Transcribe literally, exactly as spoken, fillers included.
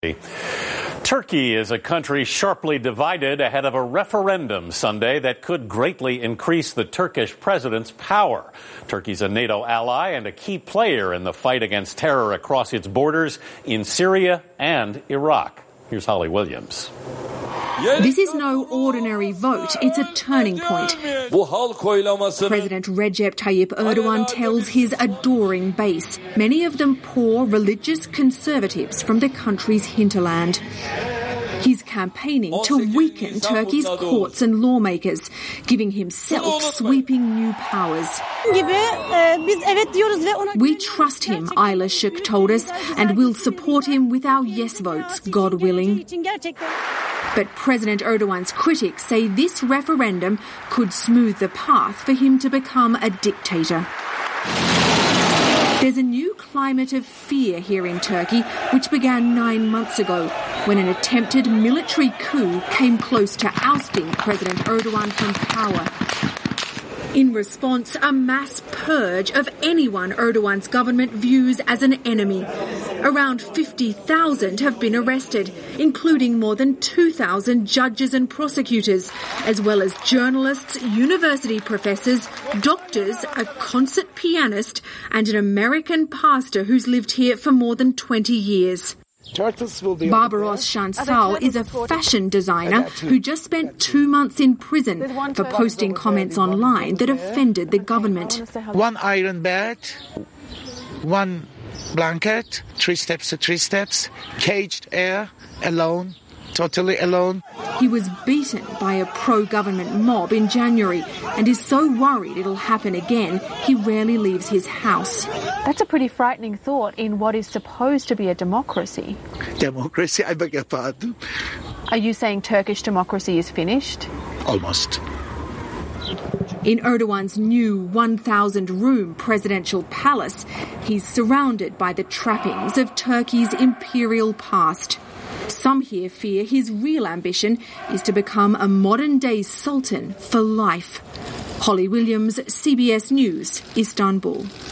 Turkey is a country sharply divided ahead of a referendum Sunday that could greatly increase the Turkish president's power. Turkey's a NATO ally and a key player in the fight against terror across its borders in Syria and Iraq. Here's Holly Williams. This is no ordinary vote. It's a turning point. President Recep Tayyip Erdogan tells his adoring base, many of them poor religious conservatives from the country's hinterland. He's campaigning to weaken Turkey's courts and lawmakers, giving himself sweeping new powers. We trust him, Ayla Şık told us, and we'll support him with our yes votes, God willing. But President Erdogan's critics say this referendum could smooth the path for him to become a dictator. There's a new climate of fear here in Turkey, which began nine months ago, when an attempted military coup came close to ousting President Erdogan from power. In response, a mass purge of anyone Erdogan's government views as an enemy. Around fifty thousand have been arrested, including more than two thousand judges and prosecutors, as well as journalists, university professors, doctors, a concert pianist, and an American pastor who's lived here for more than twenty years. Barbaros Şansal is a fashion designer who just spent two months in prison for posting comments online that offended the government. One iron bed, one blanket, three steps to three steps, caged air, alone, totally alone. He was beaten by a pro-government mob in January and is so worried it'll happen again, he rarely leaves his house. That's a pretty frightening thought in what is supposed to be a democracy. Democracy, I beg your pardon. Are you saying Turkish democracy is finished? Almost. In Erdogan's new one thousand room presidential palace, he's surrounded by the trappings of Turkey's imperial past. Some here fear his real ambition is to become a modern-day sultan for life. Holly Williams, C B S News, Istanbul.